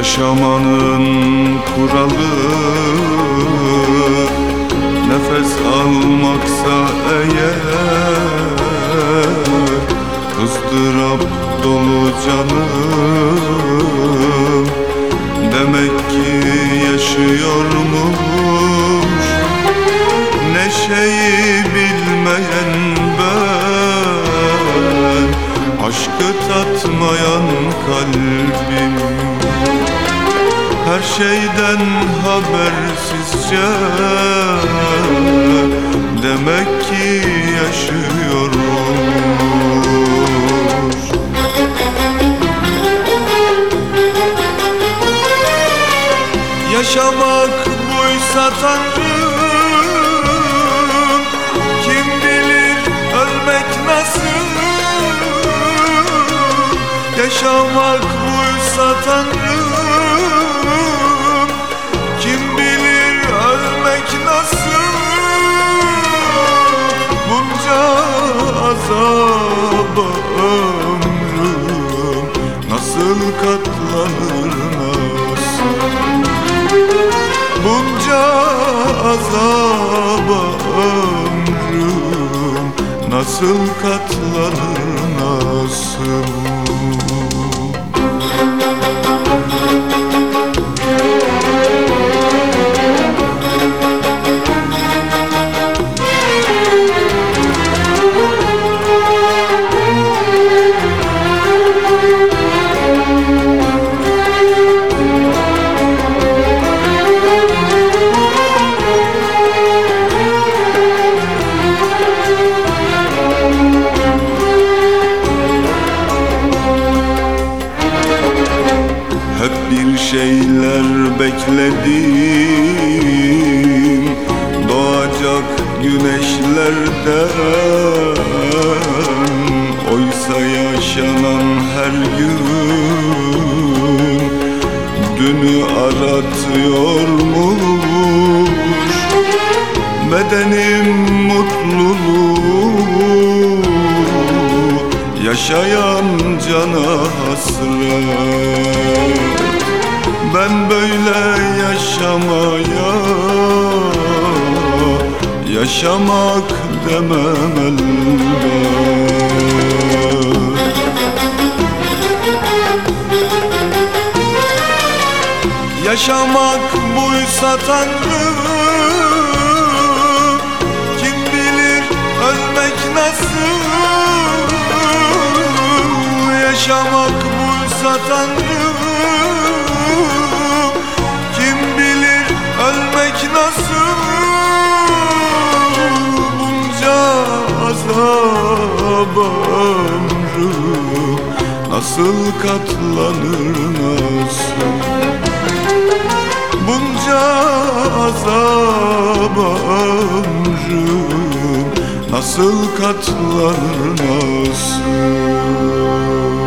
Yaşamanın kuralı nefes almaksa eğer, ızdırap dolu canım demek ki yaşıyormuş. Neşeyi bilmeyen ben, aşkı tatmayan kalbim, her şeyden habersizce demek ki yaşıyormuş. Yaşamak buysa Tanrım, kim bilir ölmek nasıl? Yaşamak buysa Tanrım, kim bilir ölmek nasıl? Bunca azaba ömrüm nasıl katlanır nasıl? Bunca azaba ömrüm nasıl katlanır nasıl? Hep bir şeyler bekledim, doğacak güneşlerden. Oysa yaşanan her gün dünü aratıyormuş. Bedenim mutluluğu, yaşayan cana hasret. Ben böyle yaşamaya yaşamak demem elbet. Yaşamak buysa Tanrım, kim bilir ölmek nasıl? Yaşamak buysa Tanrım, kim bilir ölmek nasıl? Bunca azaba ömrüm nasıl katlanır nasıl? Bunca azaba ömrüm nasıl katlanır nasıl?